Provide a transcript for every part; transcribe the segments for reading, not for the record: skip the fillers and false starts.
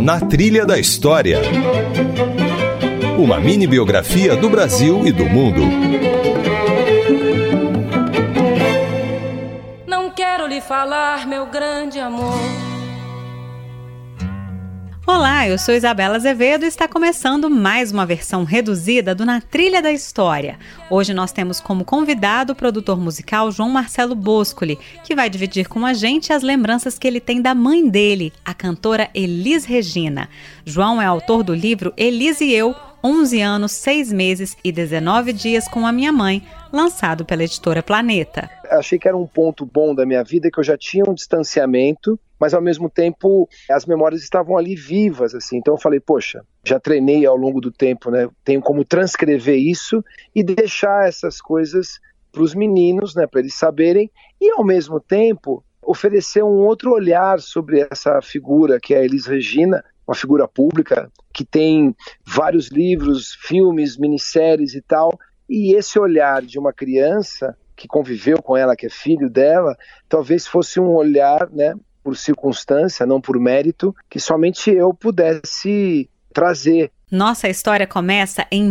Na Trilha da História. Uma mini-biografia do Brasil e do mundo. Não quero lhe falar, meu grande amor. Olá, eu sou Isabela Azevedo e está começando mais uma versão reduzida do Na Trilha da História. Hoje nós temos como convidado o produtor musical João Marcelo Boscoli, que vai dividir com a gente as lembranças que ele tem da mãe dele, a cantora Elis Regina. João é autor do livro Elis e Eu, 11 anos, 6 meses e 19 dias com a minha mãe, lançado pela editora Planeta. Achei que era um ponto bom da minha vida, que eu já tinha um distanciamento, mas ao mesmo tempo as memórias estavam ali vivas, assim. Então eu falei, poxa, já treinei ao longo do tempo, né? Tenho como transcrever isso e deixar essas coisas para os meninos, né? Para eles saberem e ao mesmo tempo oferecer um outro olhar sobre essa figura que é a Elis Regina, uma figura pública que tem vários livros, filmes, minisséries e tal, e esse olhar de uma criança que conviveu com ela, que é filho dela, talvez fosse um olhar, né, por circunstância, não por mérito, que somente eu pudesse trazer. Nossa história começa em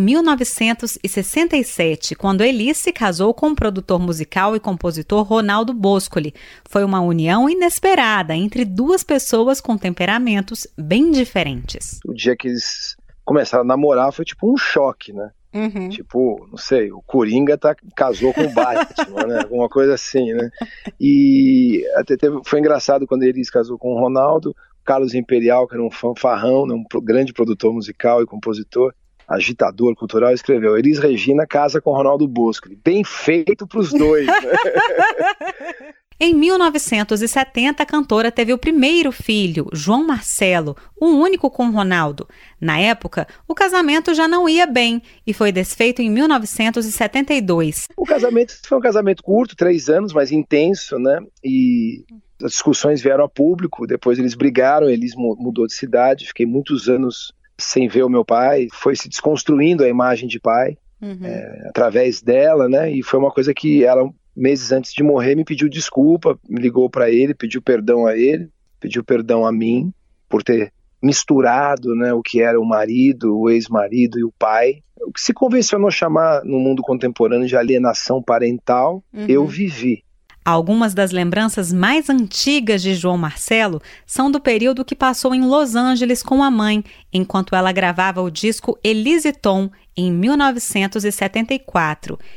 1967, quando Elis se casou com o produtor musical e compositor Ronaldo Boscoli. Foi uma união inesperada entre duas pessoas com temperamentos bem diferentes. O dia que eles começaram a namorar foi tipo um choque, né? Uhum. Tipo, não sei, o Coringa casou com o Batman, né? Alguma coisa assim, né? E até foi engraçado quando ele se casou com o Ronaldo. Carlos Imperial, que era um fanfarrão, né? Um grande produtor musical e compositor, agitador cultural, escreveu: Elis Regina casa com Ronaldo Boscoli. Bem feito para os dois, né? Em 1970, a cantora teve o primeiro filho, João Marcelo, o único com Ronaldo. Na época, o casamento já não ia bem e foi desfeito em 1972. O casamento foi um casamento curto, 3 anos, mas intenso, né? E as discussões vieram a público, depois eles brigaram, Elis mudou de cidade, fiquei muitos anos sem ver o meu pai, foi se desconstruindo a imagem de pai, através dela, né? E foi uma coisa que ela, meses antes de morrer, me pediu desculpa, me ligou para ele, pediu perdão a ele, pediu perdão a mim por ter misturado, né, o que era o marido, o ex-marido e o pai. O que se convencionou chamar no mundo contemporâneo de alienação parental, eu vivi. Algumas das lembranças mais antigas de João Marcelo são do período que passou em Los Angeles com a mãe, enquanto ela gravava o disco Elis e Tom, em 1974.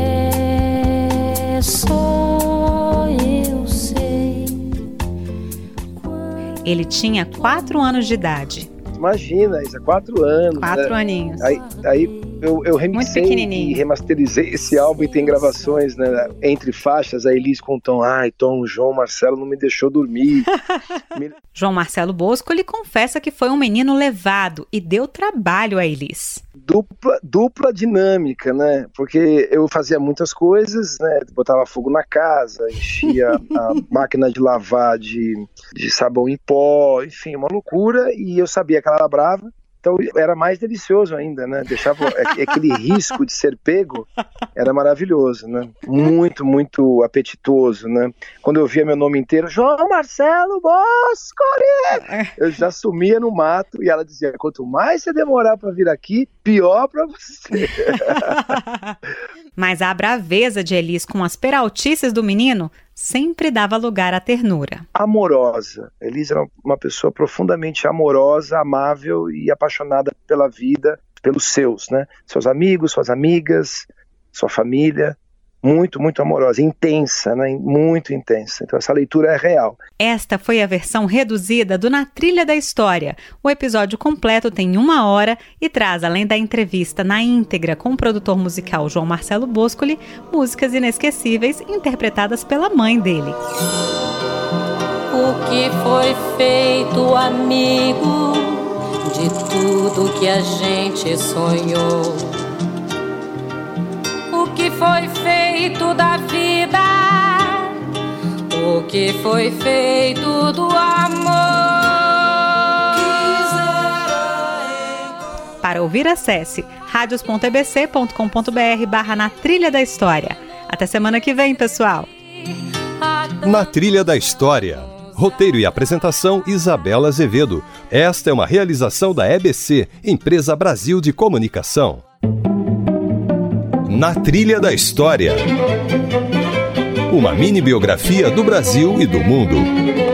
Só eu sei. Ele tinha 4 anos de idade. Imagina, isso é 4 anos. 4 aninhos. Aí eu remixei e remasterizei esse álbum e tem gravações, né, entre faixas, a Elis com Tom. Ai, Tom, João Marcelo não me deixou dormir. João Marcelo Boscoli confessa que foi um menino levado e deu trabalho a Elis. Dupla dinâmica, né? Porque eu fazia muitas coisas, né? Botava fogo na casa, enchia a máquina de lavar de sabão em pó, enfim, uma loucura, e eu sabia que ela era brava. Então era mais delicioso ainda, né? Deixava aquele risco de ser pego, era maravilhoso, né? Muito, muito apetitoso, né? Quando eu via meu nome inteiro, João Marcelo Boscoli, eu já sumia no mato e ela dizia: quanto mais você demorar para vir aqui, pior para você. Mas a braveza de Elis com as peraltices do menino sempre dava lugar à ternura. Amorosa. Elis era uma pessoa profundamente amorosa, amável e apaixonada pela vida, pelos seus, né? Seus amigos, suas amigas, sua família. Muito, muito amorosa, intensa, né? Muito intensa. Então essa leitura é real. Esta foi a versão reduzida do Na Trilha da História. O episódio completo tem 1 hora e traz, além da entrevista na íntegra com o produtor musical João Marcelo Boscoli, músicas inesquecíveis interpretadas pela mãe dele. O que foi feito, amigo, de tudo que a gente sonhou? O que foi feito da vida? O que foi feito do amor? Para ouvir, acesse radios.ebc.com.br/Na Trilha da História. Até semana que vem, pessoal! Na Trilha da História. Roteiro e apresentação, Isabela Azevedo. Esta é uma realização da EBC, Empresa Brasil de Comunicação. Na Trilha da História. Uma mini biografia do Brasil e do mundo.